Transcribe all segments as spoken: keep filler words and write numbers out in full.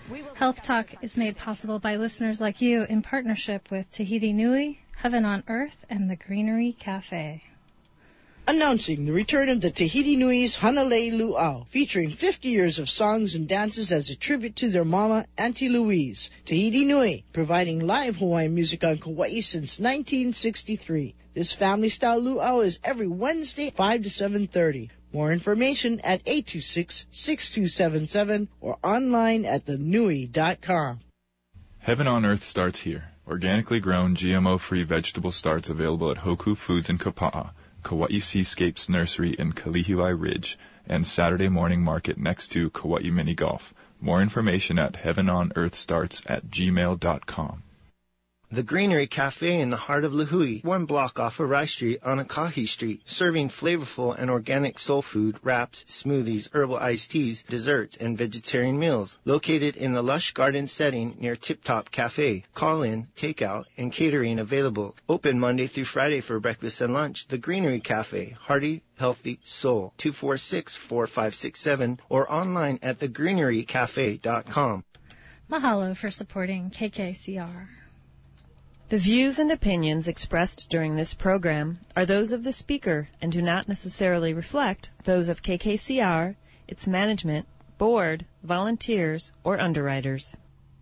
Health Talk is made possible by listeners like you in partnership with Tahiti Nui, Heaven on Earth, and the Greenery Cafe. Announcing the return of the Tahiti Nui's Hanalei Luau, featuring fifty years of songs and dances as a tribute to their mama, Auntie Louise. Tahiti Nui, providing live Hawaiian music on Kauai since nineteen sixty-three. This family-style luau is every Wednesday, five to seven thirty. More information at eight two six, six two seven seven or online at the nui dot com. Heaven on Earth starts here. Organically grown, G M O-free vegetable starts available at Hoku Foods in Kapa'a, Kauai Seascapes Nursery in Kalihilai Ridge, and Saturday morning market next to Kauai Mini Golf. More information at heaven on earth starts at gmail dot com. The Greenery Cafe in the heart of Lihue, one block off of Rice Street on Akahi Street, serving flavorful and organic soul food, wraps, smoothies, herbal iced teas, desserts, and vegetarian meals. Located in the lush garden setting near Tip Top Cafe. Call in, takeout, and catering available. Open Monday through Friday for breakfast and lunch. The Greenery Cafe, hearty, healthy soul. two four six, four five six seven or online at the greenery cafe dot com. Mahalo for supporting K K C R. The views and opinions expressed during this program are those of the speaker and do not necessarily reflect those of K K C R, its management, board, volunteers, or underwriters.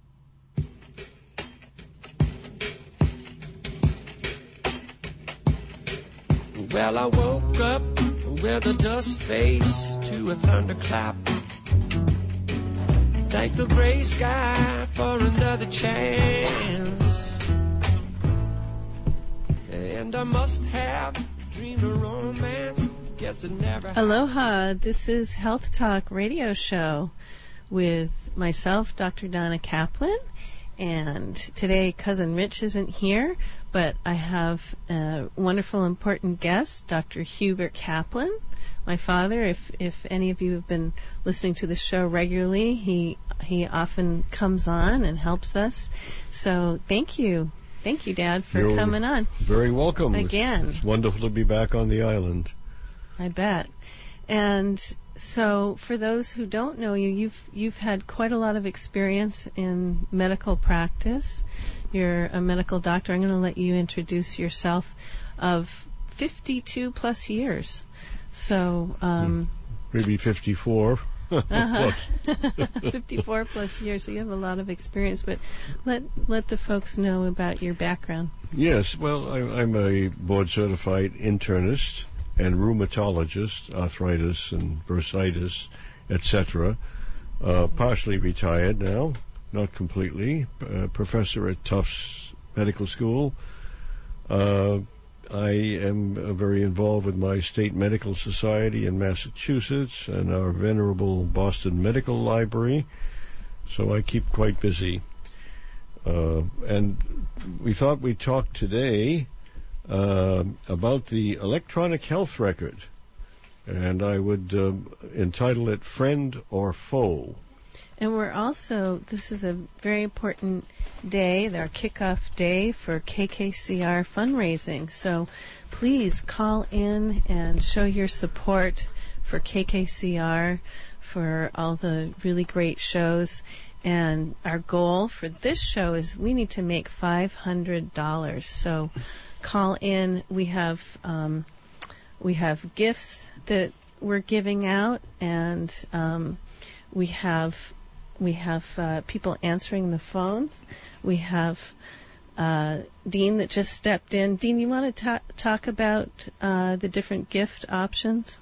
Well, I woke up with a dust face to a thunderclap. Thank the gray sky for another chance. And I must have dreamed of romance. Guess it never happened. Aloha, this is Health Talk Radio Show with myself, Doctor Donna Kaplan, and today Cousin Rich isn't here, but I have a wonderful, important guest, Doctor Hubert Kaplan, my father. If if any of you have been listening to the show regularly, he he often comes on and helps us. So thank you. Thank you, Dad, for You're coming on. Very welcome. Again. It's, it's wonderful to be back on the island. I bet. And so for those who don't know you, you've you've had quite a lot of experience in medical practice. You're a medical doctor. I'm going to let you introduce yourself, of fifty-two plus years. So um, maybe fifty-four. uh-huh. fifty-four plus years, so you have a lot of experience, but let let the folks know about your background. Yes, well, I, I'm a board-certified internist and rheumatologist, arthritis and bursitis, et cetera. Uh, partially retired now, not completely. Uh, professor at Tufts Medical School. Uh, I am uh, very involved with my state medical society in Massachusetts and our venerable Boston Medical Library, so I keep quite busy. Uh, and we thought we'd talk today uh, about the electronic health record, and I would uh, entitle it Friend or Foe. And we're also, this is a very important day, our kickoff day for K K C R fundraising. So please call in and show your support for K K C R, for all the really great shows. And our goal for this show is we need to make five hundred dollars. So call in. We have um, we have gifts that we're giving out, and um, we have we have uh, people answering the phones. We have uh, Dean that just stepped in. Dean, you want to ta- talk about uh, the different gift options?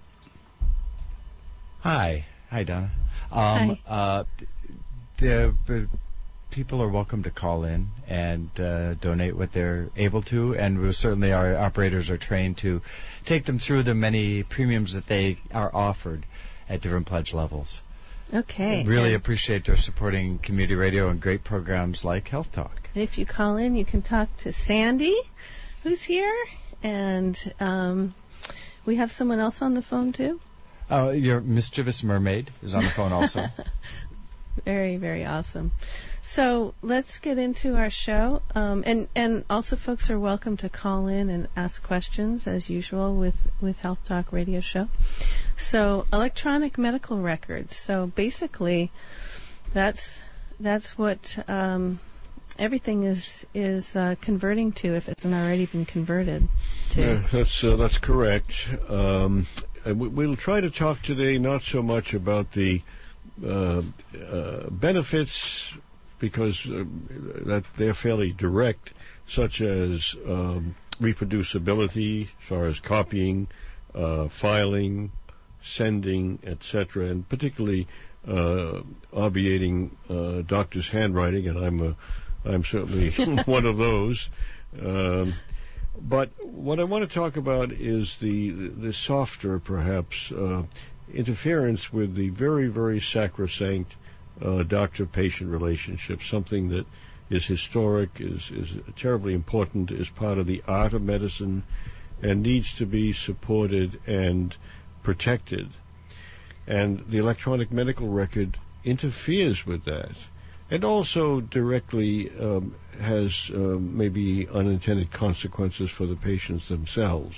Hi, hi, Donna. Um, Hi. Uh, the, the people are welcome to call in and uh, donate what they're able to, and we certainly our operators are trained to take them through the many premiums that they are offered at different pledge levels. Okay. Really and appreciate their supporting community radio and great programs like Health Talk. if you call in, you can talk to Sandy, who's here, and um, we have someone else on the phone too. Oh, your mischievous mermaid is on the phone also. Very, very awesome. So let's get into our show. Um, and, and also folks are welcome to call in and ask questions as usual with, with Health Talk Radio Show. So electronic medical records. So basically that's that's what um, everything is is uh, converting to, if it's not already been converted to. Yeah, that's uh, that's correct. Um, and we, we'll try to talk today not so much about the uh, uh, benefits, because uh, that they're fairly direct, such as um, reproducibility, as far as copying, uh, filing, sending, et cetera, and particularly uh, obviating uh, doctors' handwriting, and I'm a, I'm certainly one of those. Um, but what I want to talk about is the the softer, perhaps, uh, interference with the very, very sacrosanct uh, doctor-patient relationship, something that is historic, is, is terribly important, is part of the art of medicine, and needs to be supported and protected. And the electronic medical record interferes with that, and also directly um, has um, maybe unintended consequences for the patients themselves.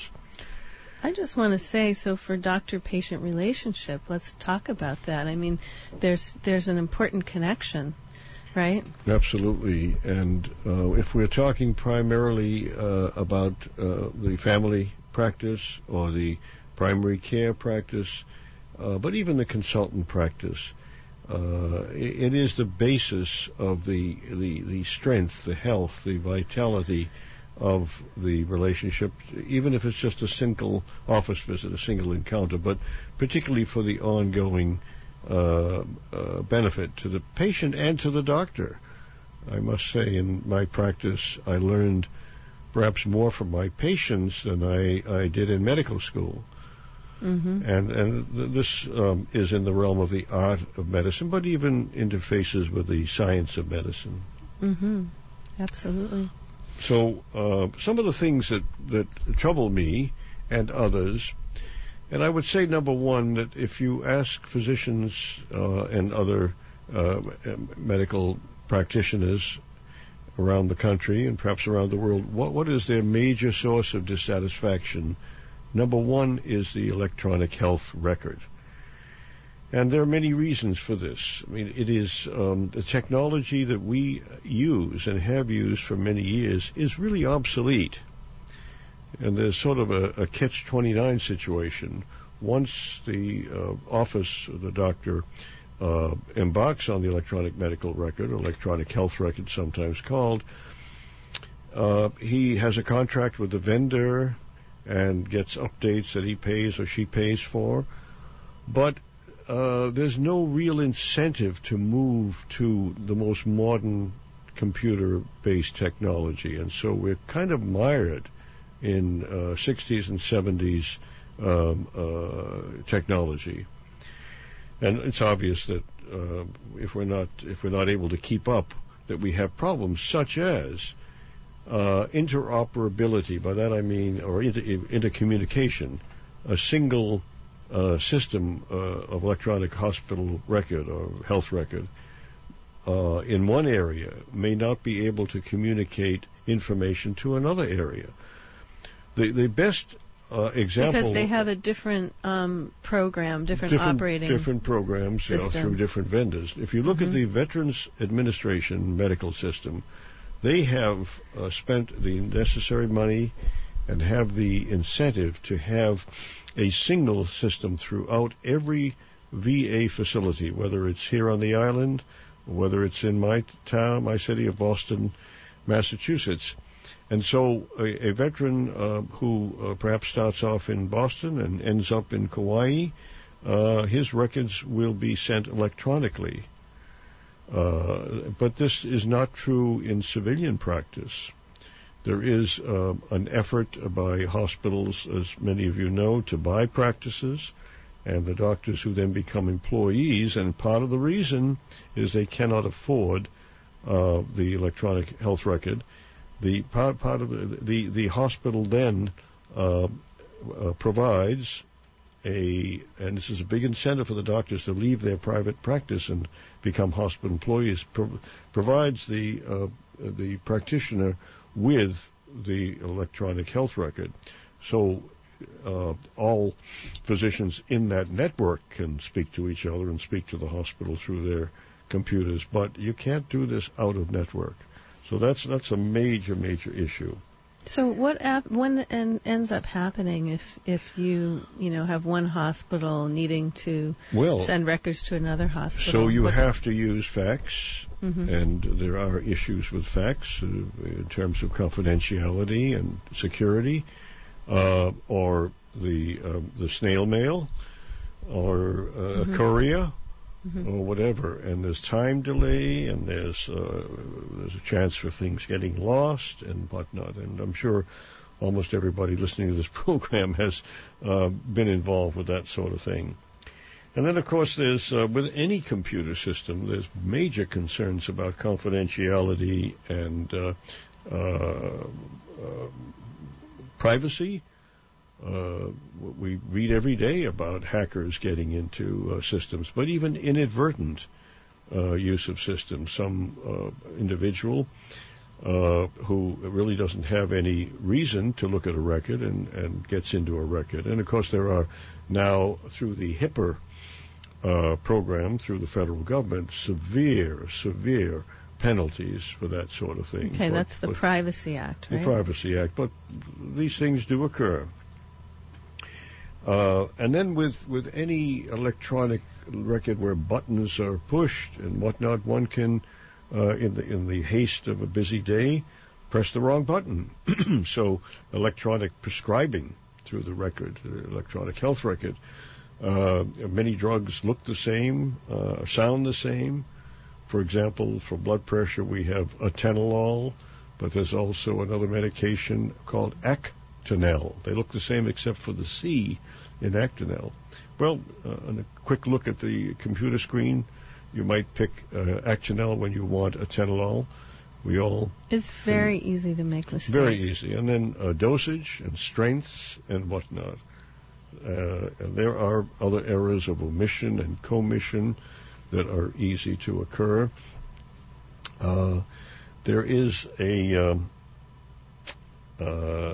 I just want to say, so for doctor-patient relationship, let's talk about that. I mean, there's there's an important connection, right? Absolutely. And uh, if we're talking primarily uh, about uh, the family practice or the primary care practice, uh, but even the consultant practice, uh, it, it is the basis of the, the, the strength, the health, the vitality of the relationship, even if it's just a single office visit, a single encounter, but particularly for the ongoing uh, uh, benefit to the patient and to the doctor. I must say, in my practice, I learned perhaps more from my patients than I, I did in medical school. Mm-hmm. And and th- this um, is in the realm of the art of medicine, but even interfaces with the science of medicine. Mm-hmm. Absolutely. So uh, some of the things that, that trouble me and others, and I would say, number one, that if you ask physicians uh, and other uh, medical practitioners around the country and perhaps around the world, what what is their major source of dissatisfaction, number one is the electronic health record. And there are many reasons for this. I mean, it is um, the technology that we use and have used for many years is really obsolete. And there's sort of a, a catch twenty-nine situation. Once the uh, office or the doctor uh, embarks on the electronic medical record, or electronic health record sometimes called, uh, he has a contract with the vendor and gets updates that he pays or she pays for. But Uh, there's no real incentive to move to the most modern computer-based technology, and so we're kind of mired in uh, sixties and seventies um, uh, technology. And it's obvious that uh, if we're not if we're not able to keep up, that we have problems such as uh, interoperability. By that I mean, or inter- intercommunication, a single Uh, system uh, of electronic hospital record or health record uh, in one area may not be able to communicate information to another area. The the best uh, example, because they have a different um, program, different, different operating different programs, you know, through different vendors. If you look mm-hmm. at the Veterans Administration medical system, they have uh, spent the necessary money and have the incentive to have a single system throughout every V A facility, whether it's here on the island, or whether it's in my town, my city of Boston, Massachusetts. And so a, a veteran uh, who uh, perhaps starts off in Boston and ends up in Kauai, uh, his records will be sent electronically. Uh, but this is not true in civilian practice. There is uh, an effort by hospitals, as many of you know, to buy practices, and the doctors who then become employees, and part of the reason is they cannot afford uh, the electronic health record. The part, part of the, the, the hospital then uh, uh, provides a, and this is a big incentive for the doctors to leave their private practice and become hospital employees, pro- provides the uh, the practitioner with the electronic health record. So uh, all physicians in that network can speak to each other and speak to the hospital through their computers, but you can't do this out of network. So that's that's a major, major issue. So what ap- when en- ends up happening if if you you know have one hospital needing to well, send records to another hospital? So you what have to use fax, mm-hmm. and there are issues with fax uh, in terms of confidentiality and security, uh, or the uh, the snail mail, or uh, mm-hmm. a courier. Mm-hmm. Or whatever, and there's time delay, and there's uh, there's a chance for things getting lost and whatnot. And I'm sure almost everybody listening to this program has uh, been involved with that sort of thing. And then, of course, there's uh, with any computer system, there's major concerns about confidentiality and uh, uh, uh, privacy. Uh, we read every day about hackers getting into uh, systems, but even inadvertent uh, use of systems. Some uh, individual uh, who really doesn't have any reason to look at a record and, and gets into a record. And, of course, there are now, through the HIPAA uh, program, through the federal government, severe, severe penalties for that sort of thing. Okay, but, that's the Privacy Act, right? The Privacy Act, but these things do occur. Uh, and then with, with any electronic record where buttons are pushed and whatnot, one can, uh, in the in the haste of a busy day, press the wrong button. So electronic prescribing through the record, the electronic health record, uh, many drugs look the same, uh, sound the same. For example, for blood pressure, we have atenolol, but there's also another medication called Actonel. They look the same except for the C in Actonel. Well, uh, on a quick look at the computer screen, you might pick uh, Actonel when you want atenolol. We all... It's very uh, easy to make mistakes. Very easy. And then uh, dosage and strengths and whatnot. Uh, and there are other errors of omission and commission that are easy to occur. Uh, there is a... Um, uh,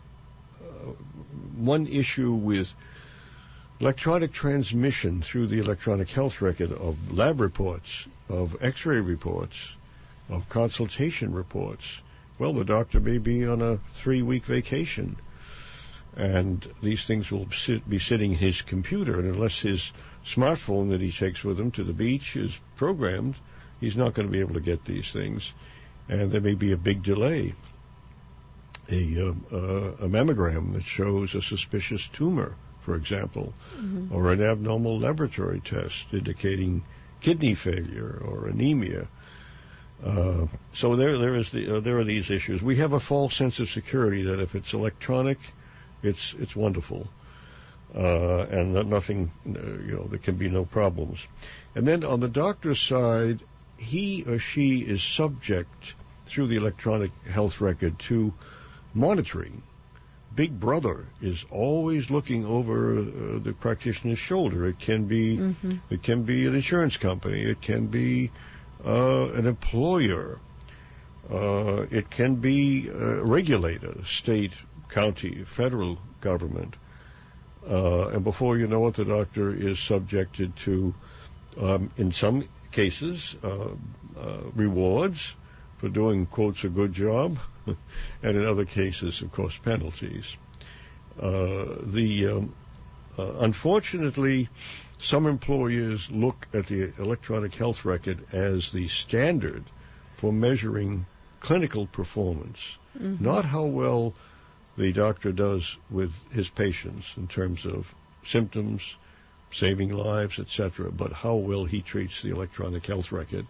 one issue with electronic transmission through the electronic health record of lab reports, of x-ray reports, of consultation reports. Well, the doctor may be on a three-week vacation, and these things will sit, be sitting in his computer, and unless his smartphone that he takes with him to the beach is programmed, he's not going to be able to get these things, and there may be a big delay. A, uh, uh, a mammogram that shows a suspicious tumor, for example, mm-hmm. or an abnormal laboratory test indicating kidney failure or anemia. Uh, so there, there is the, uh, there are these issues. We have a false sense of security that if it's electronic, it's it's wonderful, uh, and that nothing, uh, you know, there can be no problems. And then on the doctor's side, he or she is subject through the electronic health record to monitoring. Big Brother is always looking over uh, the practitioner's shoulder. It can be, mm-hmm. it can be an insurance company. It can be uh, an employer. Uh, it can be a regulator, state, county, federal government. Uh, and before you know it, the doctor is subjected to, um, in some cases, uh, uh, rewards for doing, quotes, a good job. And in other cases, of course, penalties. Uh, the um, uh, unfortunately, some employers look at the electronic health record as the standard for measuring clinical performance, mm-hmm. not how well the doctor does with his patients in terms of symptoms, saving lives, et cetera, but how well he treats the electronic health record.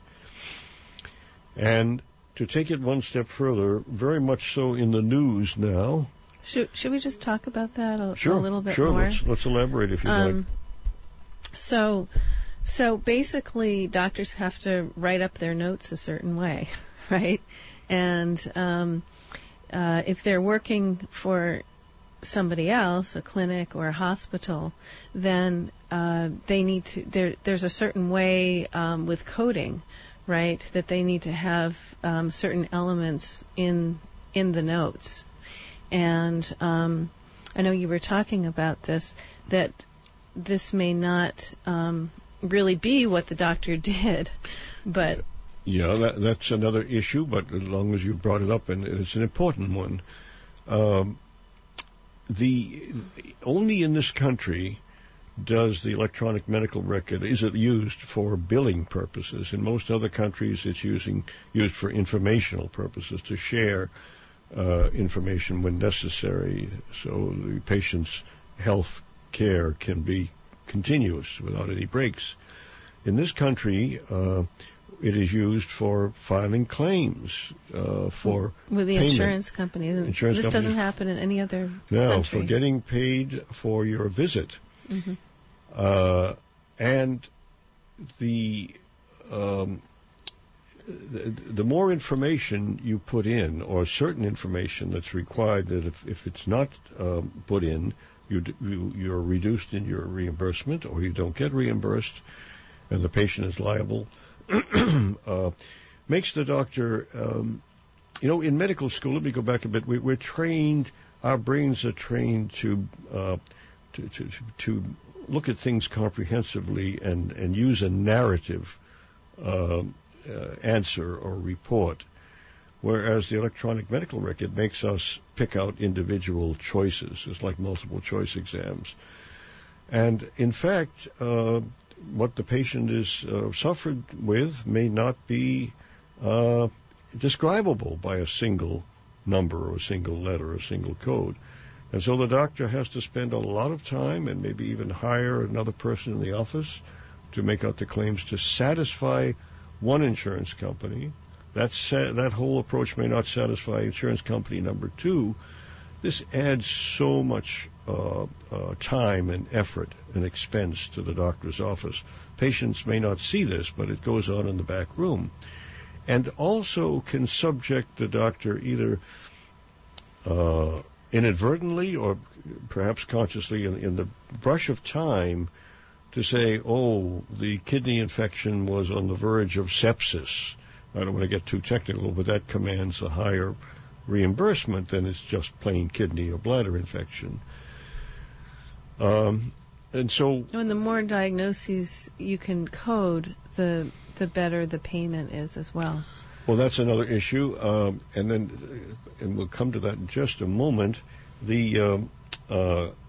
And to take it one step further, very much so in the news now. Should should we just talk about that a, sure, a little bit sure, more? Sure, let's, let's elaborate if you um, like. So, so basically, doctors have to write up their notes a certain way, right? And um, uh, if they're working for somebody else, a clinic or a hospital, then uh, they need to. There, there's a certain way um, with coding. Right, that they need to have um, certain elements in in the notes, and um, I know you were talking about this. That this may not um, really be what the doctor did. But yeah, that, that's another issue. But as long as you brought it up, and it's an important one, um, the only in this country does the electronic medical record, is it used for billing purposes? In most other countries, it's using used for informational purposes, to share uh, information when necessary, so the patient's health care can be continuous without any breaks. In this country, uh, it is used for filing claims uh, for with the payment. insurance company. Insurance this companies. doesn't happen in any other No, country. for getting paid for your visit. Mm-hmm. Uh, and the, um, the the more information you put in, or certain information that's required, that if, if it's not um, put in, you, you you're reduced in your reimbursement, or you don't get reimbursed, and the patient is liable, uh, makes the doctor, um, you know, in medical school. Let me go back a bit. We, we're trained. Our brains are trained to uh, to, to to look at things comprehensively and, and use a narrative uh, uh, answer or report, whereas the electronic medical record makes us pick out individual choices. It's like multiple choice exams. And in fact, uh, what the patient is uh, suffered with may not be uh, describable by a single number or a single letter or a single code. And so the doctor has to spend a lot of time and maybe even hire another person in the office to make out the claims to satisfy one insurance company. That sa- that whole approach may not satisfy insurance company number two. This adds so much uh, uh, time and effort and expense to the doctor's office. Patients may not see this, but it goes on in the back room. And also can subject the doctor either uh, inadvertently or perhaps consciously in, in the brush of time to say, oh, the kidney infection was on the verge of sepsis. I don't want to get too technical, but that commands a higher reimbursement than it's just plain kidney or bladder infection. Um, and so... And the more diagnoses you can code, the the better the payment is as well. Well, that's another issue, um, and then, and we'll come to that in just a moment. The um, uh, uh,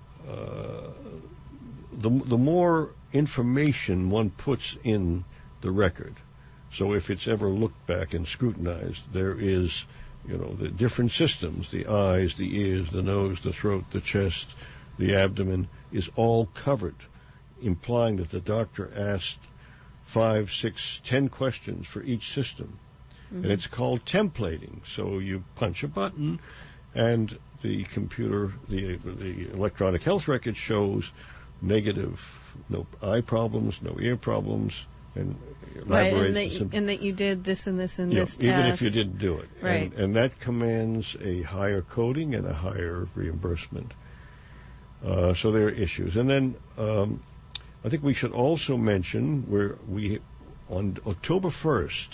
the the more information one puts in the record, so if it's ever looked back and scrutinized, there is, you know, the different systems: the eyes, the ears, the nose, the throat, the chest, the abdomen is all covered, implying that the doctor asked five, six, ten questions for each system. Mm-hmm. And it's called templating. So you punch a button, and the computer, the the electronic health record shows negative, no eye problems, no ear problems, and right, elaborates. And that, you, and that you did this and this and yeah, this even test. if you didn't do it. Right. And, and that commands a higher coding and a higher reimbursement. Uh, so there are issues. And then um, I think we should also mention where we, on October first,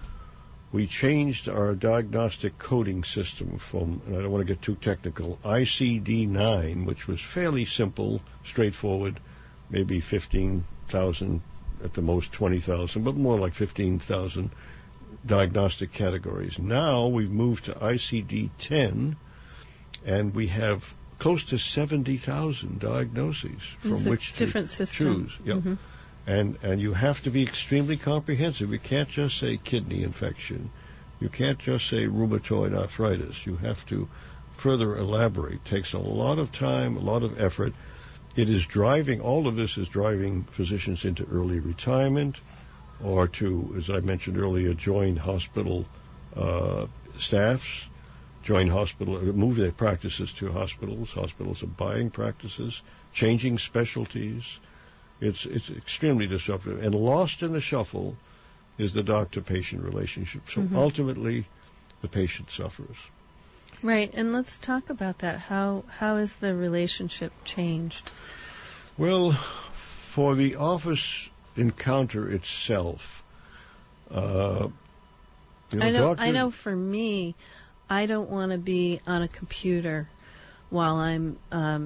we changed our diagnostic coding system from, and I don't want to get too technical, I C D nine, which was fairly simple, straightforward, maybe fifteen thousand, at the most twenty thousand, but more like fifteen thousand diagnostic categories. Now we've moved to I C D ten, and we have close to seventy thousand diagnoses from it's which a different to system. choose. Yep. Mm-hmm. And and you have to be extremely comprehensive. You can't just say kidney infection. You can't just say rheumatoid arthritis. You have to further elaborate. It takes a lot of time, a lot of effort. It is driving, all of this is driving physicians into early retirement or to, as I mentioned earlier, join hospital uh, staffs, join hospital, move their practices to hospitals. Hospitals are buying practices, changing specialties. It's it's extremely disruptive. And lost in the shuffle is the doctor-patient relationship. So mm-hmm. ultimately, the patient suffers. Right, and let's talk about that. How how has the relationship changed? Well, for the office encounter itself, uh, you know, I know. doctor, I know. For me, I don't want to be on a computer while I'm um,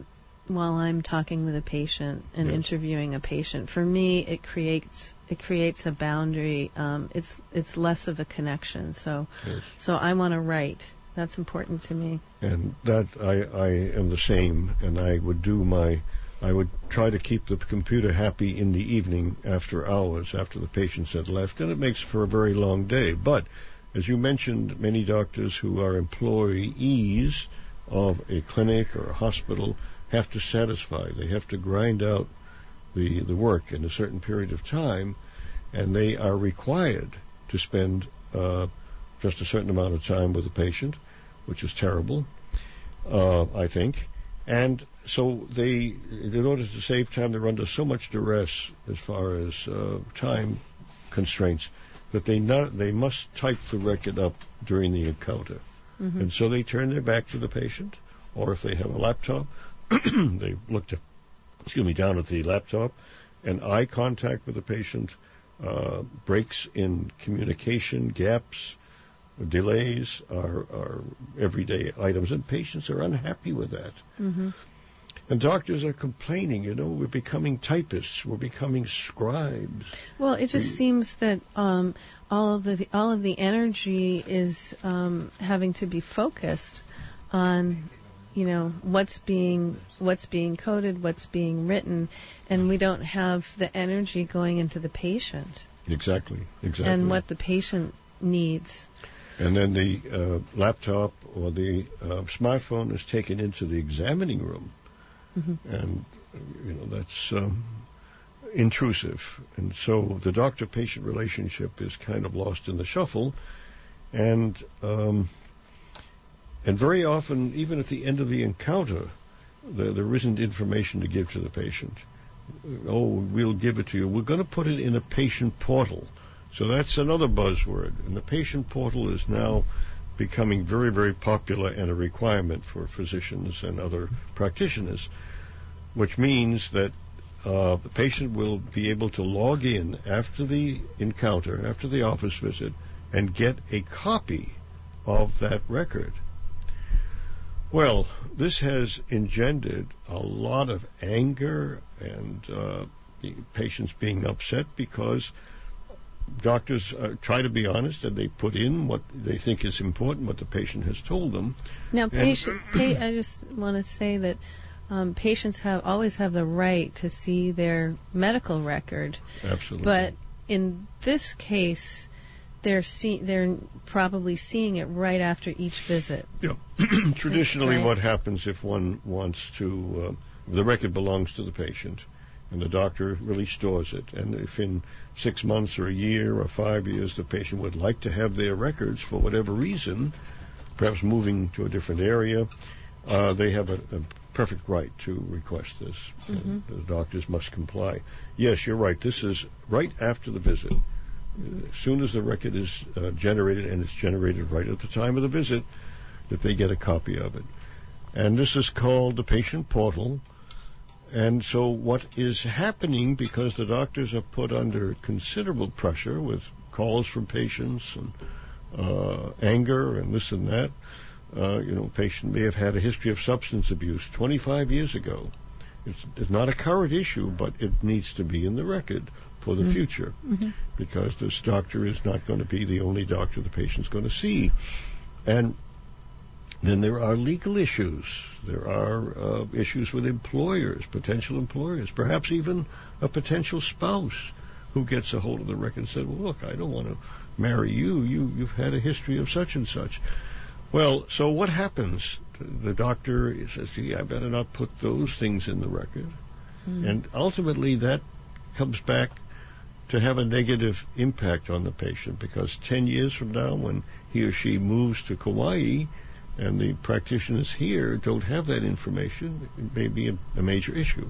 while I'm talking with a patient and Yes. interviewing a patient. For me, it creates it creates a boundary. Um, it's it's less of a connection. So Yes. so I want to write. That's important to me. And that I, I am the same, and I would do my, I would try to keep the computer happy in the evening after hours, after the patients had left, and it makes for a very long day. But, as you mentioned, many doctors who are employees of a clinic or a hospital have to satisfy. They have to grind out the, the work in a certain period of time, and they are required to spend uh, just a certain amount of time with the patient, which is terrible, uh, I think. And so they, in order to save time, they're under so much duress as far as uh, time constraints that they not, they must type the record up during the encounter. Mm-hmm. And so they turn their back to the patient, or if they have a laptop, they look to, excuse me, down at the laptop, and eye contact with the patient, uh, breaks in communication, gaps, delays are, are everyday items, and patients are unhappy with that. Mm-hmm. And doctors are complaining, you know, we're becoming typists, we're becoming scribes. Well, it just we, seems that um, all of the all of the energy is um, having to be focused on, you know, what's being what's being coded, what's being written, and we don't have the energy going into the patient. Exactly, exactly. And what the patient needs. And then the uh, laptop or the uh, smartphone is taken into the examining room. Mm-hmm. And, you know, that's um, intrusive. And so the doctor-patient relationship is kind of lost in the shuffle. And um, and very often, even at the end of the encounter, there, there isn't information to give to the patient. Oh, we'll give it to you. We're going to put it in a patient portal. So that's another buzzword. And the patient portal is now becoming very, very popular and a requirement for physicians and other practitioners, which means that uh, the patient will be able to log in after the encounter, after the office visit, and get a copy of that record. Well, this has engendered a lot of anger and uh, patients being upset because doctors uh, try to be honest, and they put in what they think is important, what the patient has told them. Now, patient, pa- I just want to say that um, patients have always have the right to see their medical record. Absolutely. But in this case, they're see- they're probably seeing it right after each visit. Yeah. Traditionally, right. What happens if one wants to, uh, the record belongs to the patient, and the doctor really stores it. And if in six months or a year or five years the patient would like to have their records for whatever reason, perhaps moving to a different area, uh, they have a, a perfect right to request this. Mm-hmm. And the doctors must comply. Yes, you're right. This is right after the visit. As soon as the record is uh, generated, and it's generated right at the time of the visit, that they get a copy of it. And this is called the patient portal. And so what is happening, because the doctors are put under considerable pressure with calls from patients and uh, anger and this and that, uh, you know, patient may have had a history of substance abuse twenty-five years ago. It's, it's not a current issue, but it needs to be in the record for the mm-hmm. future, mm-hmm. because this doctor is not going to be the only doctor the patient's going to see. And then there are legal issues. There are uh, issues with employers, potential employers, perhaps even a potential spouse who gets a hold of the record and said, well, look, I don't want to marry you. you. You've had a history of such and such. Well, so what happens? The doctor says, gee, I better not put those things in the record. Mm. And ultimately that comes back to have a negative impact on the patient, because ten years from now, when he or she moves to Kauai, and the practitioners here don't have that information, it may be a, a major issue.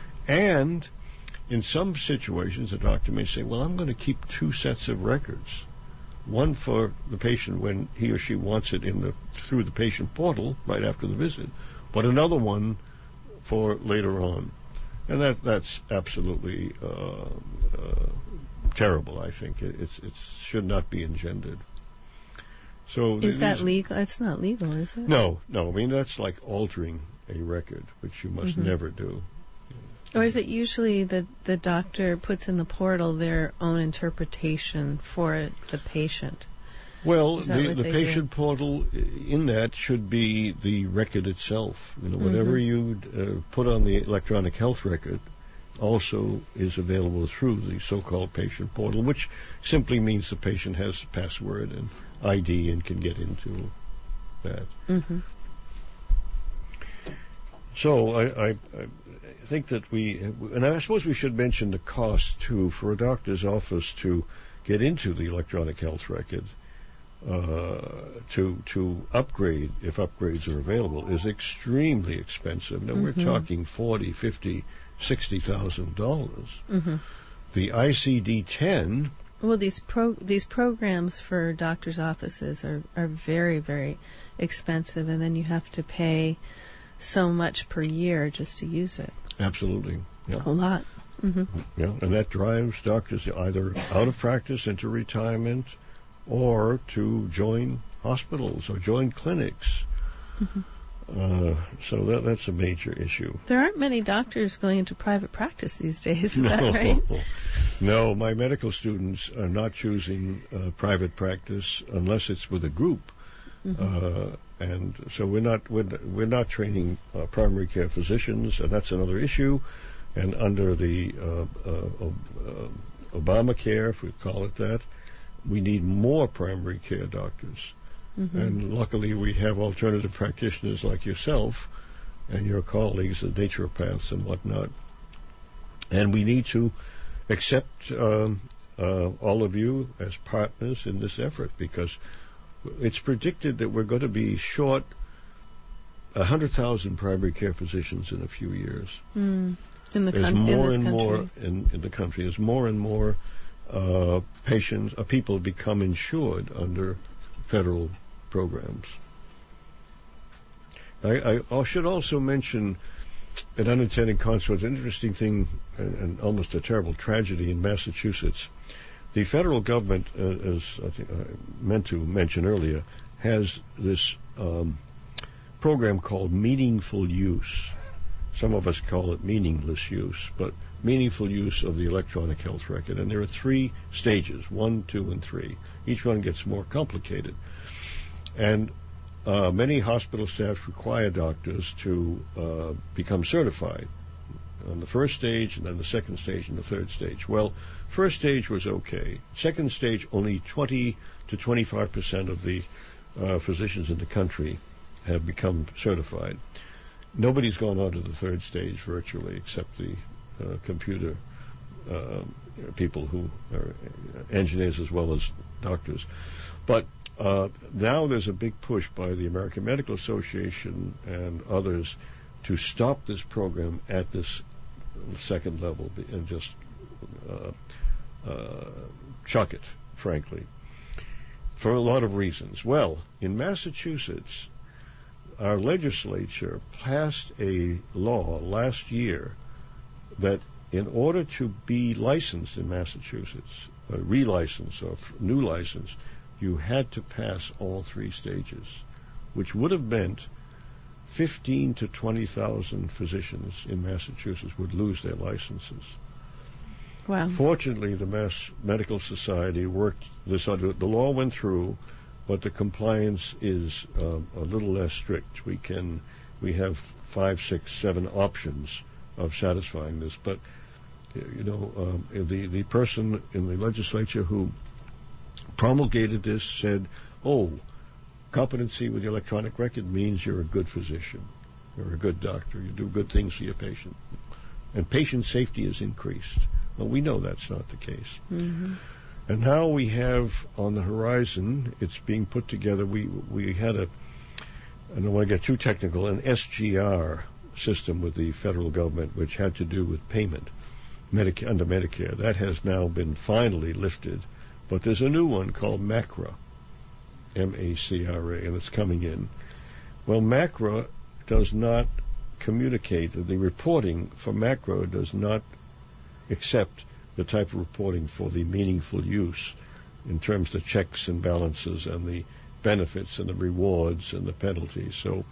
And in some situations, the doctor may say, well, I'm going to keep two sets of records. One for the patient when he or she wants it in the through the patient portal right after the visit, but another one for later on. And that that's absolutely uh, uh, terrible, I think. It it's, it should not be engendered. So is that legal? It's not legal, is it? No, no. I mean, that's like altering a record, which you must Mhm. never do. Or is it usually the the doctor puts in the portal their own interpretation for the patient? Well, Is that the, what the they patient portal in that should be the record itself. You know, whatever Mhm. you uh, put on the electronic health record also is available through the so-called patient portal, which simply means the patient has password and I D and can get into that. Mm-hmm. So I, I, I think that we, and I suppose we should mention the cost too for a doctor's office to get into the electronic health record. Uh, to to upgrade, if upgrades are available, is extremely expensive. Now, Mm-hmm. we're talking forty, fifty, sixty thousand dollars. Mm-hmm. The I C D ten. Well, these pro these programs for doctors' offices are, are very, very expensive, and then you have to pay so much per year just to use it. Absolutely. Yeah. A lot. Mm-hmm. Yeah, and that drives doctors either out of practice into retirement or to join hospitals or join clinics. Mm-hmm. Uh, so that that's a major issue. There aren't many doctors going into private practice these days, is no, that right? No, my medical students are not choosing uh, private practice unless it's with a group. Mm-hmm. Uh, and so we're not we're, we're not training uh, primary care physicians, and that's another issue. And under the uh, uh, uh, Obamacare, if we call it that, we need more primary care doctors. Mm-hmm. And luckily we have alternative practitioners like yourself and your colleagues, the naturopaths and whatnot. And we need to accept um, uh, all of you as partners in this effort, because it's predicted that we're going to be short one hundred thousand primary care physicians in a few years. Mm. In the There's con- more in this and country. more in, in the country. There's more and more uh, patients, uh, people become insured under federal programs. I, I, I should also mention an unintended consequence, an interesting thing, and, and almost a terrible tragedy in Massachusetts. The federal government, uh, as I think I meant to mention earlier, has this um, program called Meaningful Use. Some of us call it meaningless use, but meaningful use of the electronic health record. And there are three stages, one, two, and three. Each one gets more complicated. And uh, many hospital staffs require doctors to uh, become certified on the first stage, and then the second stage, and the third stage. Well, first stage was okay. Second stage, only twenty to twenty-five percent of the uh, physicians in the country have become certified. Nobody's gone on to the third stage virtually, except the uh, computer uh, people who are engineers as well as doctors. But uh, now there's a big push by the American Medical Association and others to stop this program at this second level and just uh, uh, chuck it, frankly, for a lot of reasons. Well, in Massachusetts, our legislature passed a law last year that in order to be licensed in Massachusetts, a relicense or new license, you had to pass all three stages, which would have meant fifteen to twenty thousand physicians in Massachusetts would lose their licenses. Wow. Fortunately, the Mass Medical Society worked this under. The law went through, but the compliance is uh, a little less strict. We can, we have five, six, seven options of satisfying this. But you know, um, the the person in the legislature who promulgated this said, "Oh, competency with the electronic record means you're a good physician, you're a good doctor, you do good things for your patient, and patient safety is increased." Well, we know that's not the case. Mm-hmm. And now we have on the horizon, it's being put together. We we had a, I don't want to get too technical, an S G R system with the federal government, which had to do with payment Medicare, under Medicare. That has now been finally lifted, but there's a new one called MACRA, M A C R A, and it's coming in. Well, MACRA does not communicate. The reporting for MACRA does not accept the type of reporting for the meaningful use in terms of checks and balances and the benefits and the rewards and the penalties. So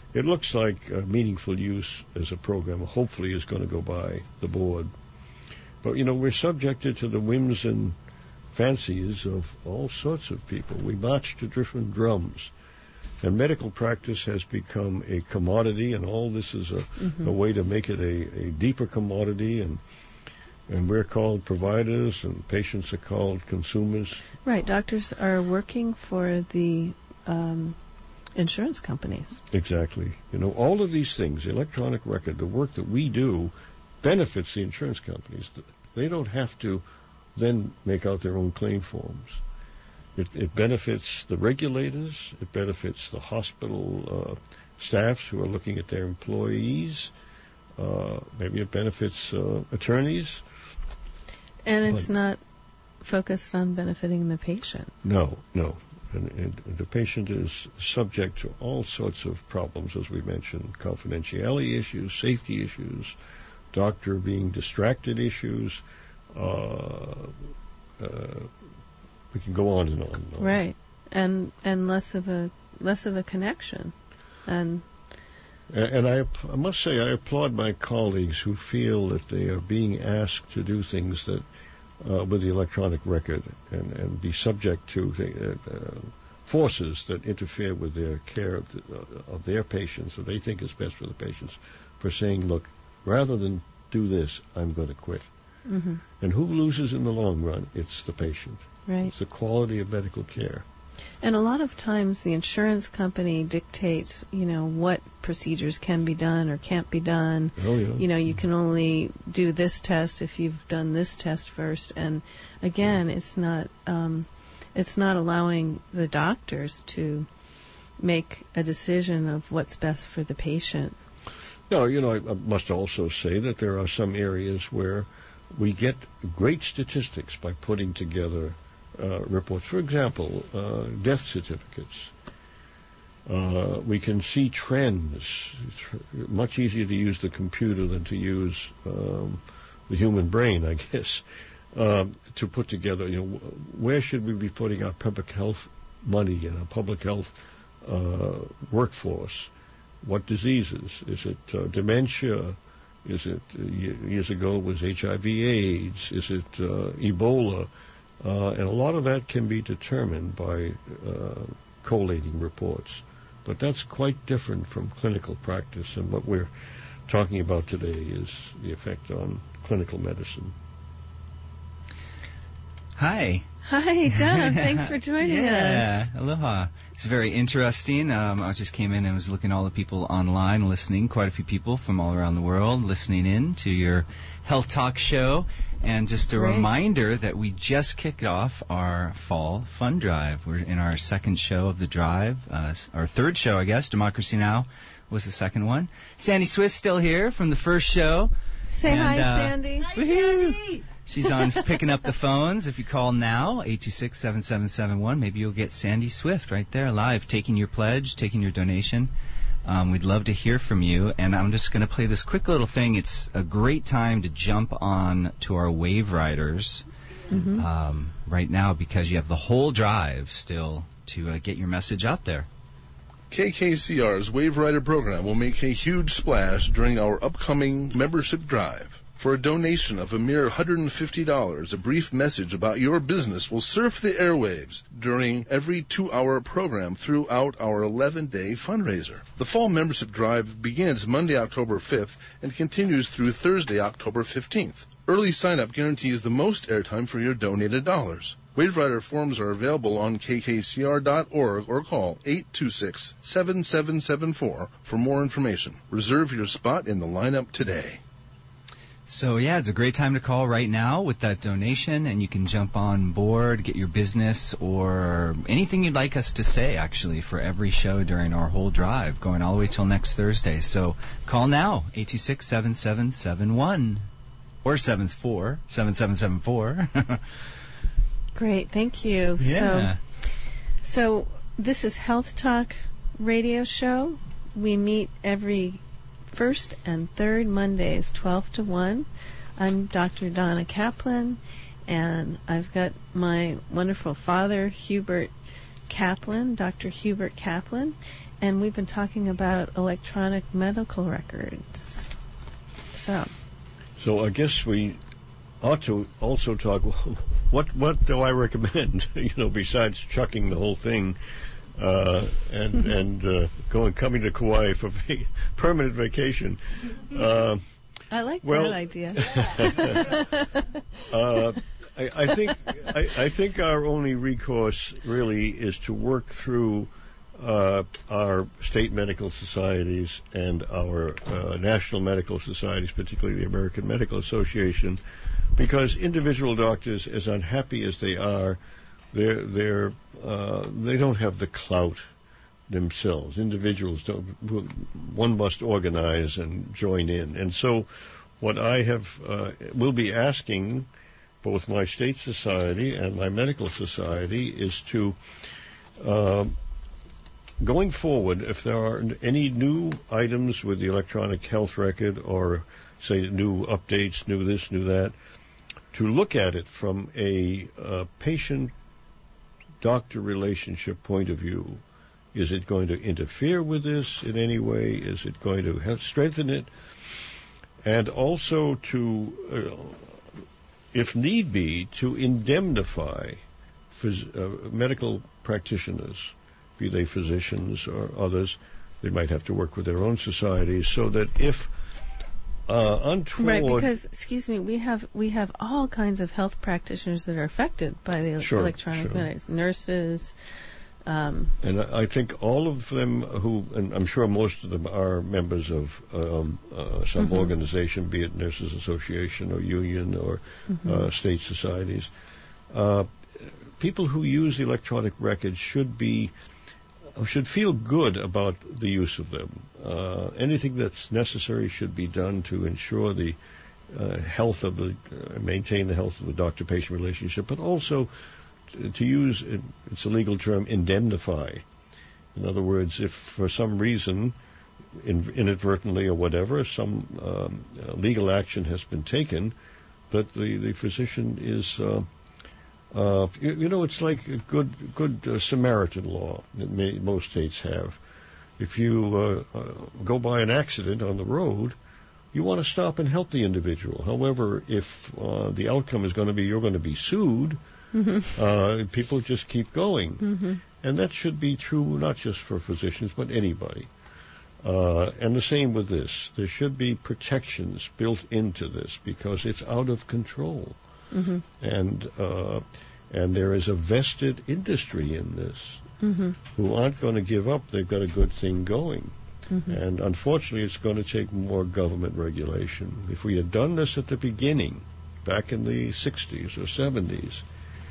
it looks like uh, meaningful use as a program hopefully is going to go by the board. But, you know, we're subjected to the whims and fancies of all sorts of people. We march to different drums. And medical practice has become a commodity, and all this is a, mm-hmm. a way to make it a, a deeper commodity, and and we're called providers, and patients are called consumers. Right. Doctors are working for the um, insurance companies. Exactly. You know, all of these things, the electronic record, the work that we do, benefits the insurance companies. They don't have to then make out their own claim forms. It, it benefits the regulators. It benefits the hospital uh, staffs who are looking at their employees. Uh, maybe it benefits uh, attorneys. And it's but not focused on benefiting the patient. No, no. And, and the patient is subject to all sorts of problems, as we mentioned, confidentiality issues, safety issues, doctor being distracted issues. Uh, uh, we can go on and on and on. Right, and and less of a less of a connection, and and I, I must say I applaud my colleagues who feel that they are being asked to do things that uh, with the electronic record and, and be subject to the, uh, forces that interfere with their care of, the, uh, of their patients that they think is best for the patients, for saying, look, rather than do this, I'm going to quit. Mm-hmm. And who loses in the long run? It's the patient. Right. It's the quality of medical care. And a lot of times the insurance company dictates, you know, what procedures can be done or can't be done. Oh, yeah. You know, you can only do this test if you've done this test first. And again, it's not um, it's not allowing the doctors to make a decision of what's best for the patient. No, you know, I, I must also say that there are some areas where we get great statistics by putting together uh, reports. For example, uh, death certificates. Uh, we can see trends. It's much easier to use the computer than to use um, the human brain, I guess, um, to put together, you know, where should we be putting our public health money and our public health uh, workforce? What diseases? Is it uh, dementia? Is it, uh, years ago, it was H I V AIDS? Is it uh, Ebola? Uh, and a lot of that can be determined by uh, collating reports. But that's quite different from clinical practice, and what we're talking about today is the effect on clinical medicine. Hi. Hi, Don. Thanks for joining yeah, us. Yeah, aloha. It's very interesting. Um, I just came in and was looking at all the people online listening, quite a few people from all around the world listening in to your Health Talk show. And just a Great. reminder that we just kicked off our Fall Fund Drive. We're in our second show of the drive, uh, our third show, I guess. Democracy Now! Was the second one. Sandy Swift's still here from the first show. Say and, hi, uh, Sandy. Hi, Sandy. She's on picking up the phones. If you call now, eight two six, seven seven seven one, maybe you'll get Sandy Swift right there live, taking your pledge, taking your donation. Um, we'd love to hear from you. And I'm just going to play this quick little thing. It's a great time to jump on to our Wave Riders mm-hmm. um, right now, because you have the whole drive still to uh, get your message out there. K K C R's Wave Rider program will make a huge splash during our upcoming membership drive. For a donation of a mere one hundred fifty dollars, a brief message about your business will surf the airwaves during every two-hour program throughout our eleven-day fundraiser. The fall membership drive begins Monday, October fifth, and continues through Thursday, October fifteenth. Early sign-up guarantees the most airtime for your donated dollars. Wave Rider forms are available on K K C R dot org or call eight two six, seven seven seven four for more information. Reserve your spot in the lineup today. So, yeah, it's a great time to call right now with that donation, and you can jump on board, get your business, or anything you'd like us to say, actually, for every show during our whole drive, going all the way till next Thursday. So call now, eight two six, seven seven seven one, or seven four, seven seven seven four. Great, thank you. Yeah. So, so this is Health Talk radio show. We meet every first and third Mondays, twelve to one. I'm Doctor Donna Kaplan, and I've got my wonderful father, Hubert Kaplan, Doctor Hubert Kaplan, and we've been talking about electronic medical records. So, so I guess we ought to also talk. What what do I recommend? You know, besides chucking the whole thing uh, and and uh, going coming to Kauai for va- permanent vacation. Uh, I like well, that idea. uh, I, I think I, I think our only recourse really is to work through uh, our state medical societies and our uh, national medical societies, particularly the American Medical Association, because individual doctors, as unhappy as they are, they're they're uh, they don't have the clout themselves. Individuals don't. One must organize and join in, and so what I have uh, will be asking both my state society and my medical society is to, uh, going forward, if there are any new items with the electronic health record or, say, new updates, new this, new that, to look at it from a uh, patient-doctor relationship point of view. Is it going to interfere with this in any way? Is it going to help strengthen it? And also to... Uh, if need be, to indemnify phys- uh, medical practitioners, be they physicians or others. They might have to work with their own societies, so that if uh, untoward... Right, because, excuse me, we have we have all kinds of health practitioners that are affected by the sure, electronic sure. medics, nurses... Um, and I think all of them who, and I'm sure most of them are members of um, uh, some mm-hmm. organization, be it Nurses Association or union or mm-hmm. uh, state societies. Uh, people who use electronic records should be, should feel good about the use of them. Uh, anything that's necessary should be done to ensure the uh, health of the, uh, maintain the health of the doctor-patient relationship, but also to use, it's a legal term, indemnify. In other words, if for some reason, in, inadvertently or whatever, some um, uh, legal action has been taken, that the, the physician is, uh, uh, you, you know, it's like a good good uh, Samaritan law that may, most states have. If you uh, uh, go by an accident on the road, you want to stop and help the individual. However, if uh, the outcome is going to be you're going to be sued, Mm-hmm. Uh, people just keep going. Mm-hmm. And that should be true not just for physicians, but anybody. Uh, and the same with this. There should be protections built into this because it's out of control. Mm-hmm. And uh, and there is a vested industry in this mm-hmm. who aren't going to give up. They've got a good thing going. Mm-hmm. And unfortunately, it's going to take more government regulation. If we had done this at the beginning, back in the sixties or seventies,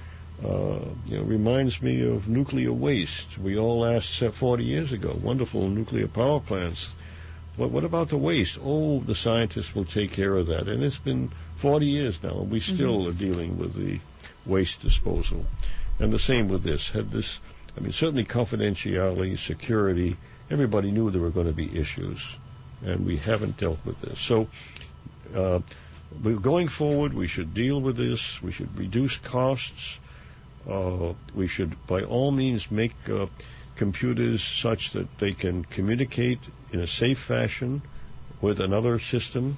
Uh, you know, reminds me of nuclear waste. We all asked forty years ago, wonderful nuclear power plants. What, what about the waste? Oh, the scientists will take care of that. And it's been forty years now, and we still mm-hmm. are dealing with the waste disposal. And the same with this. Had this, I mean, certainly confidentiality, security, everybody knew there were going to be issues, and we haven't dealt with this. So, uh, going forward, we should deal with this. We should reduce costs. Uh, we should, by all means, make uh, computers such that they can communicate in a safe fashion with another system,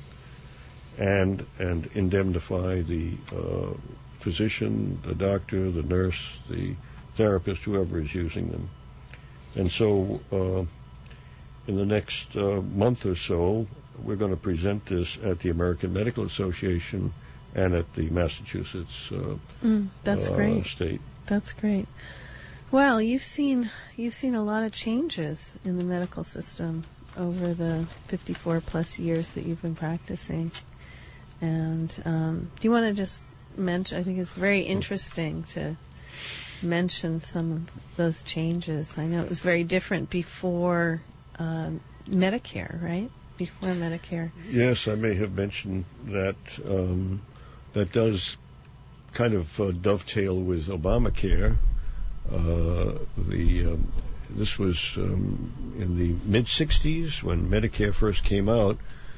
and and indemnify the uh, physician, the doctor, the nurse, the therapist, whoever is using them. And so, uh, in the next uh, month or so, we're going to present this at the American Medical Association and at the Massachusetts uh, mm, that's uh, great. state. That's great. Well, you've seen you've seen a lot of changes in the medical system over the fifty-four plus years that you've been practicing. And um, do you want to just mention? I think it's very interesting to mention some of those changes. I know it was very different before um, Medicare, right? Before Medicare. Yes, I may have mentioned that. Um, That does kind of uh, dovetail with Obamacare. Uh, the um, this was um, in the mid sixties when Medicare first came out.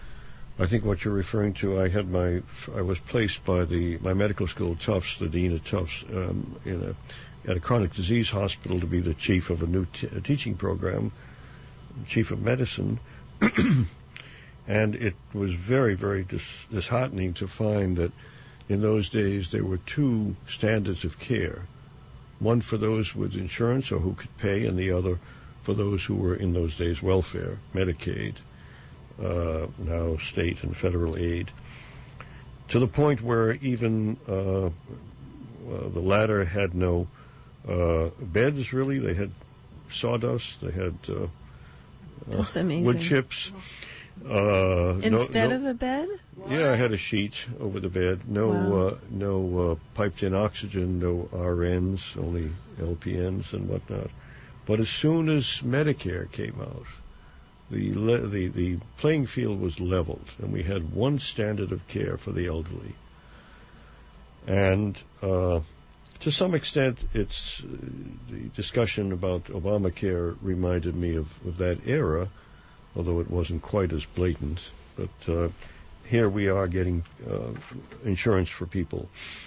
I think what you're referring to, I had my I was placed by the my medical school, Tufts, the dean of Tufts, um, in a at a chronic disease hospital to be the chief of a new t- a teaching program, chief of medicine. And it was very, very dis- disheartening to find that in those days there were two standards of care, one for those with insurance or who could pay, and the other for those who were in those days welfare, Medicaid, uh, now state and federal aid, to the point where even uh, uh, the latter had no uh, beds, really. They had sawdust, they had uh, That's uh, amazing. wood chips. Uh, Instead no, of a bed? Yeah, I had a sheet over the bed. No, Wow. uh, no uh, piped-in oxygen. No R Ns, only L P Ns and whatnot. But as soon as Medicare came out, the le- the the playing field was leveled, and we had one standard of care for the elderly. And uh, to some extent, it's uh, the discussion about Obamacare reminded me of, of that era, although it wasn't quite as blatant. But uh, here we are getting uh, insurance for people.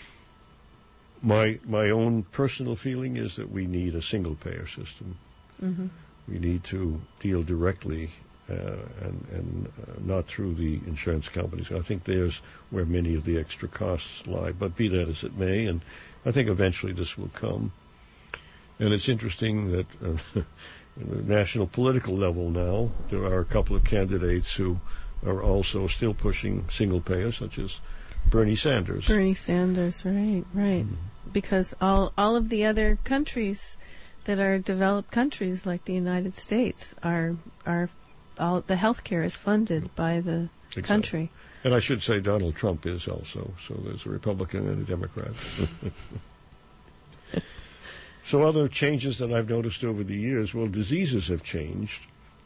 My my own personal feeling is that we need a single-payer system. Mm-hmm. We need to deal directly uh, and, and uh, not through the insurance companies. I think there's where many of the extra costs lie. But be that as it may, and I think eventually this will come. And it's interesting that uh, at the national political level now, there are a couple of candidates who are also still pushing single payer, such as Bernie Sanders. Bernie Sanders, right, right. Mm. Because all all of the other countries that are developed countries like the United States are are all the healthcare is funded by the Exactly. country. And I should say Donald Trump is also. So there's a Republican and a Democrat. So other changes that I've noticed over the years, well, diseases have changed.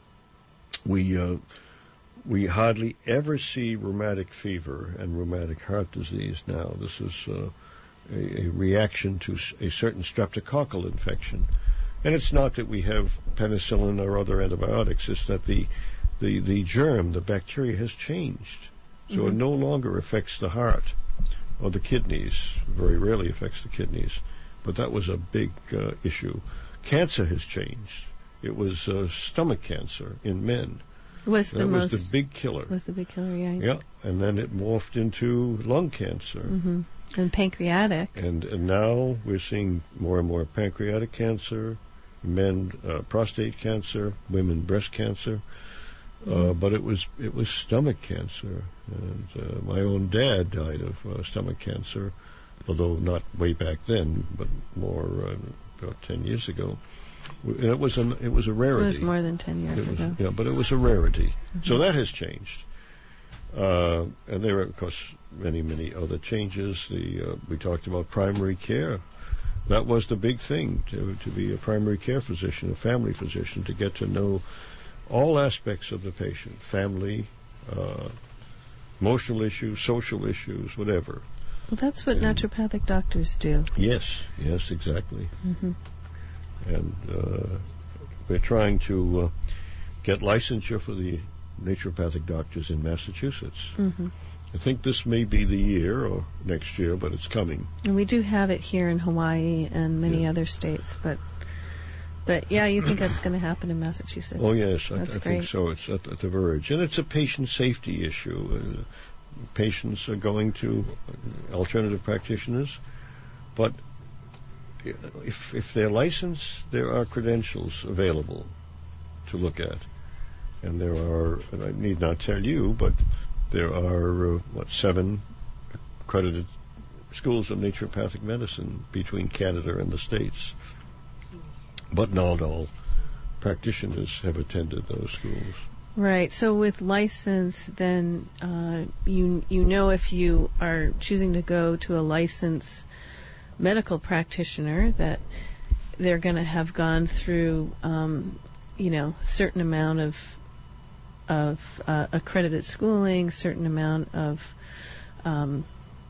We uh, we hardly ever see rheumatic fever and rheumatic heart disease now. This is uh, a, a reaction to a certain streptococcal infection. And it's not that we have penicillin or other antibiotics. It's that the the, the germ, the bacteria, has changed. So Mm-hmm. it no longer affects the heart or the kidneys. Very rarely affects the kidneys. But that was a big uh, issue. Cancer has changed. It was uh, stomach cancer in men. Was the that most was the big killer. was the big killer, yeah. Yeah, and then it morphed into lung cancer. Mm-hmm. And pancreatic. And, and now we're seeing more and more pancreatic cancer, men uh, prostate cancer, women breast cancer. Uh, Mm-hmm. but it was it was stomach cancer, and uh, my own dad died of uh, stomach cancer, although not way back then, but more uh, about ten years ago. And it was an it was a rarity. It was more than ten years It was- ago. Yeah, but it was a rarity. Mhm. So that has changed. Uh, and there are, of course, many, many other changes. The uh, we talked about primary care. That was the big thing, to to be a primary care physician, a family physician, to get to know all aspects of the patient, family, uh, emotional issues, social issues, whatever. Well, that's what naturopathic doctors do. Yes, yes, exactly. Mm-hmm. And uh, we're trying to uh, get licensure for the naturopathic doctors in Massachusetts. Mm-hmm. I think this may be the year or next year, but it's coming. And we do have it here in Hawaii and many Yeah. other states, but but yeah, you think that's going to happen in Massachusetts? Oh yes, I, That's I great. think so. It's at, at the verge, and it's a patient safety issue. Uh, patients are going to alternative practitioners, but if if they're licensed, there are credentials available to look at, and there are. And I need not tell you, but there are uh, what seven accredited schools of naturopathic medicine between Canada and the States. But not all practitioners have attended those schools. Right. So with license, then uh, you you know if you are choosing to go to a licensed medical practitioner that they're going to have gone through, um, you know, a certain amount of of uh, accredited schooling, certain amount of um,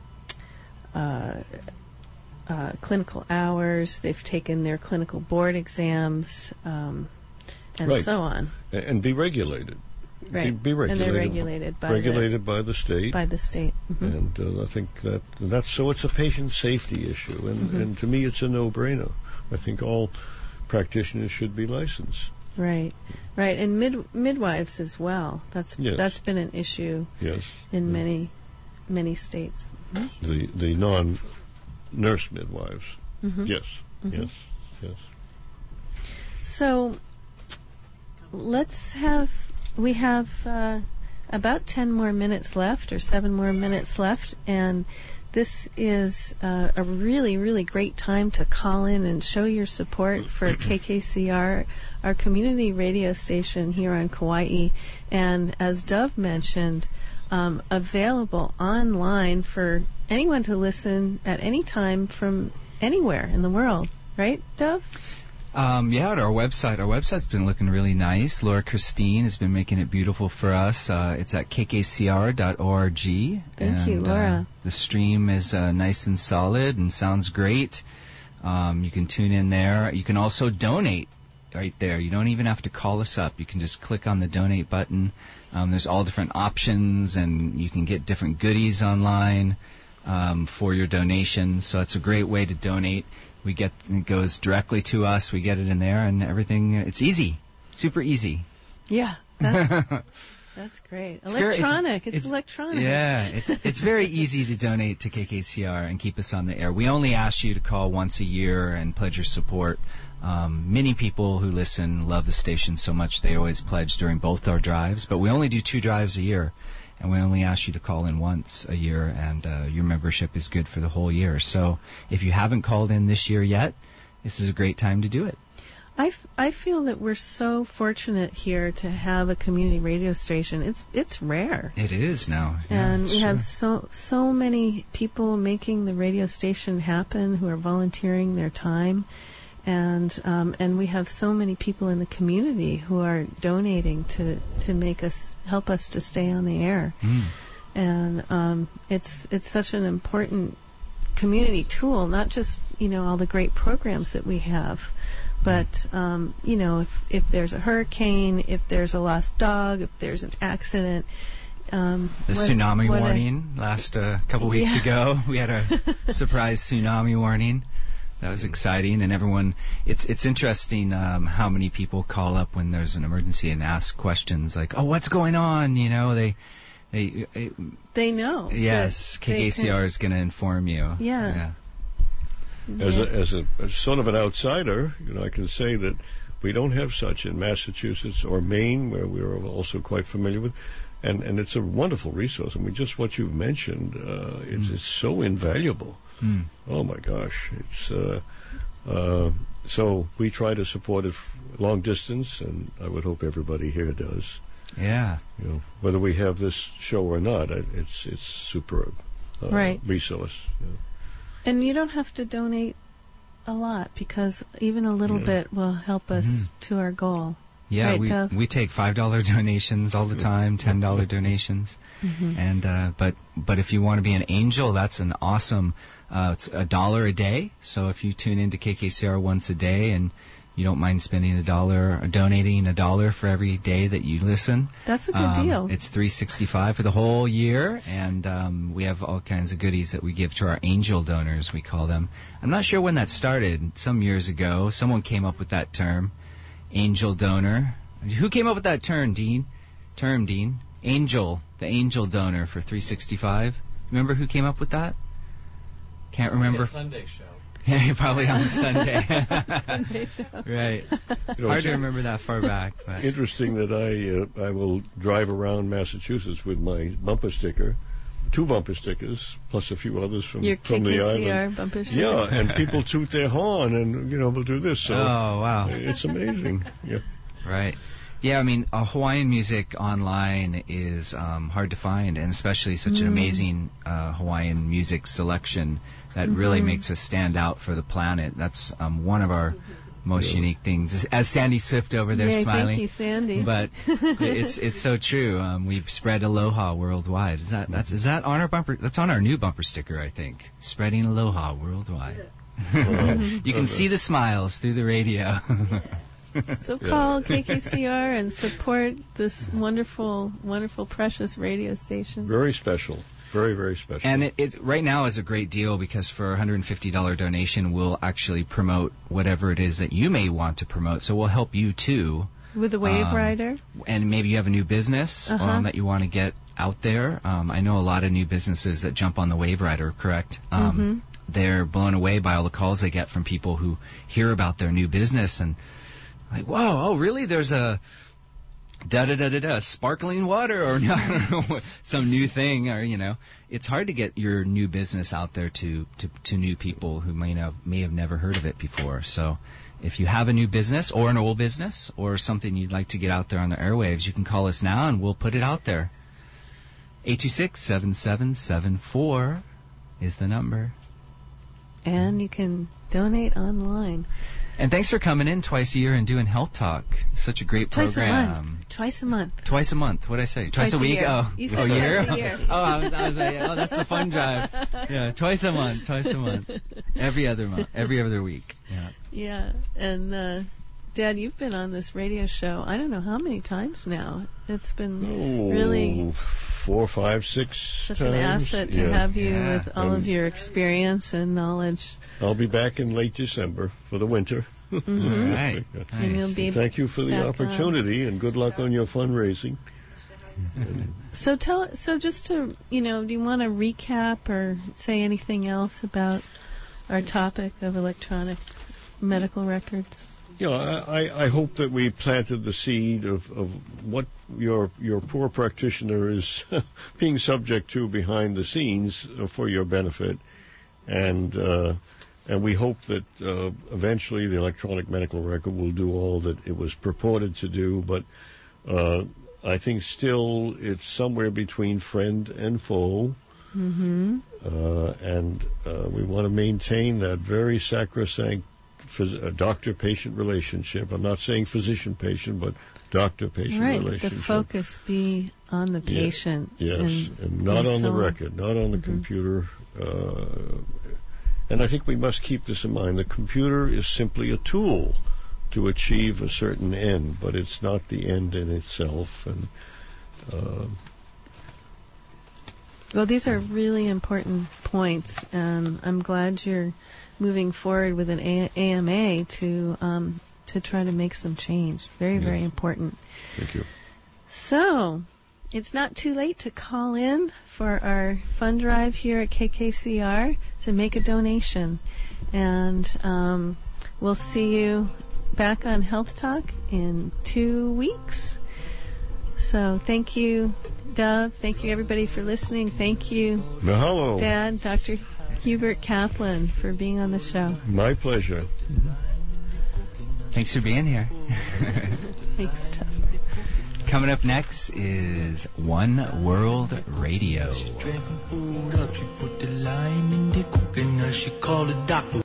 uh, uh, clinical hours. They've taken their clinical board exams, um, and Right. so on. A- And be regulated. Right. Be, be regulated. And they're regulated by regulated the, by the state. by the state. Mhm. And uh, I think that that's so. It's a patient safety issue, and, Mhm. and to me, it's a no-brainer. I think all practitioners should be licensed. Right, right, and mid, midwives as well. That's yes. that's been an issue. Yes. In yeah. many many states. Mm-hmm. The the non-nurse midwives. Mm-hmm. Yes. Mm-hmm. Yes. Yes. So let's have we have uh, about ten more minutes left, or seven more minutes left, and this is uh, a really, really great time to call in and show your support for K K C R, our community radio station here on Kauai. And as Dove mentioned, um, available online for anyone to listen at any time from anywhere in the world. Right, Dove? Um, yeah, at our website. Our website's been looking really nice. Laura Christine has been making it beautiful for us. Uh, it's at k k c r dot org. Thank and, you, Laura. Uh, the stream is uh, nice and solid and sounds great. Um, you can tune in there. You can also donate right there. You don't even have to call us up. You can just click on the donate button. Um, there's all different options, and you can get different goodies online um, for your donations. So it's a great way to donate. We get it goes directly to us. We get it in there, and everything. It's easy, super easy. Yeah, that's that's great. It's electronic. Very, it's, it's, it's electronic. Yeah, it's it's very easy to donate to K K C R and keep us on the air. We only ask you to call once a year and pledge your support. Um, many people who listen love the station so much they always pledge during both our drives, but we only do two drives a year. And we only ask you to call in once a year, and uh, your membership is good for the whole year. So if you haven't called in this year yet, this is a great time to do it. I, f- I feel that we're so fortunate here to have a community radio station. It's it's rare. It is now. Yeah, and we true. have so so many people making the radio station happen who are volunteering their time. And um, and we have so many people in the community who are donating to, to make us help us to stay on the air, mm. and um, it's it's such an important community tool. Not just you know all the great programs that we have, but um, you know if if there's a hurricane, if there's a lost dog, if there's an accident. Um, the what, tsunami what warning a, last uh, couple weeks yeah. ago, we had a surprise tsunami warning. That was exciting, and everyone. It's it's interesting um, how many people call up when there's an emergency and ask questions like, "Oh, what's going on?" You know, they they it, they know. Yes, K K C R can, is going to inform you. Yeah. yeah. As a, as a as sort of an outsider, you know, I can say that we don't have such in Massachusetts or Maine, where we're also quite familiar with. And and it's a wonderful resource. I mean, just what you've mentioned, uh, it's, mm. it's so invaluable. Mm. Oh my gosh, it's uh, uh, so we try to support it long distance, and I would hope everybody here does. Yeah, you know, whether we have this show or not, it's it's superb uh, right. resource. Yeah. And you don't have to donate a lot, because even a little yeah. bit will help us mm-hmm. to our goal. Yeah, right, we Dove? we take five dollar donations all the time, ten dollar donations, mm-hmm. and uh, but but if you want to be an angel, that's an awesome. Uh, it's a dollar a day. So if you tune into K K C R once a day and you don't mind spending a dollar, or donating a dollar for every day that you listen, that's a good um, deal. It's three sixty-five for the whole year, and um, we have all kinds of goodies that we give to our angel donors. We call them. I'm not sure when that started. Some years ago, someone came up with that term. Angel donor. Who came up with that term, Dean? Term, Dean. Angel, the angel donor for three sixty-five. Remember who came up with that? Can't remember. Sunday show. Yeah, probably on Sunday. Sunday show. Right. You know, Hard to remember that far back. But. Interesting that I uh, I will drive around Massachusetts with my bumper sticker. Two bumper stickers, plus a few others from, Your from the K K C R island. bumper sticker. Yeah, and people toot their horn, and you know, will do this. So oh wow, it's amazing. Yeah. Right. Yeah, I mean, uh, Hawaiian music online is um, hard to find, and especially such mm. an amazing uh, Hawaiian music selection that mm-hmm. really makes us stand out for the planet. That's um, one of our most yeah. unique things. As Sandy Swift over there Yay, smiling. Thank you, Sandy. But it's it's so true. Um, we've spread aloha worldwide. Is that that's is that on our bumper? That's on our new bumper sticker, I think. Spreading aloha worldwide. You can see the smiles through the radio. So call K K C R and support this wonderful, wonderful, precious radio station. Very special. Very, very special. And it, it right now is a great deal because for a one hundred fifty dollars donation, we'll actually promote whatever it is that you may want to promote. So we'll help you too. With the Wave um, Rider? And maybe you have a new business Uh-huh. um, that you want to get out there. Um, I know a lot of new businesses that jump on the Wave Rider, correct? Um, Mm-hmm. They're blown away by all the calls they get from people who hear about their new business and like, whoa, oh really? There's a da da da da da sparkling water or no, I don't know what, some new thing or you know. It's hard to get your new business out there to, to, to new people who may have may have never heard of it before. So if you have a new business or an old business or something you'd like to get out there on the airwaves, you can call us now and we'll put it out there. eight two six, seven seven seven four is the number. And you can donate online. And thanks for coming in twice a year and doing Health Talk. Such a great Twice program. a month. Twice a month. Twice a month. What did I say? Twice, Twice a a week? year. Oh, You said oh, twice year? a year. oh, I was, I was like, oh, that's the fun drive. Yeah, twice a month. Twice a month. Every other month. Every other week. Yeah. Yeah. And, uh, Dad, you've been on this radio show, I don't know how many times now. It's been Oh, really four, five, six such times. an asset to Yeah. have you Yeah. with all Um, of your experience and knowledge. I'll be back in late December for the winter. Mhm. All right. And you'll Nice. be Thank you for the back opportunity, and good luck on your fundraising. So tell, so just to, you know, do you want to recap or say anything else about our topic of electronic medical records? You know, I, I- I hope that we planted the seed of, of what your your poor practitioner is being subject to behind the scenes for your benefit, and uh, and we hope that uh, eventually the electronic medical record will do all that it was purported to do. But uh, I think still it's somewhere between friend and foe. Mm-hmm. Uh, and uh, we want to maintain that very sacrosanct phys- uh, doctor-patient relationship. I'm not saying physician-patient, but doctor-patient Right, but relationship. the focus be on the Yeah. patient. Yes, and, and not and on so the record, not on the Mhm. computer. Uh, and I think we must keep this in mind. The computer is simply a tool to achieve a certain end, but it's not the end in itself. And uh, Well, these are really important points, and I'm glad you're moving forward with an A- AMA to um, to try to make some change. Very, Yes. very important. thank you. So, it's not too late to call in for our fund drive here at K K C R to make a donation. And um, we'll see you back on Health Talk in two weeks. So thank you, Dove. Thank you, everybody, for listening. Thank you, Mahalo. Dad, Doctor Hubert Kaplan, for being on the show. My pleasure. Thanks for being here. Thanks, Dove. Coming up next is One World Radio. She put the lime in the coke and now she called the doctor.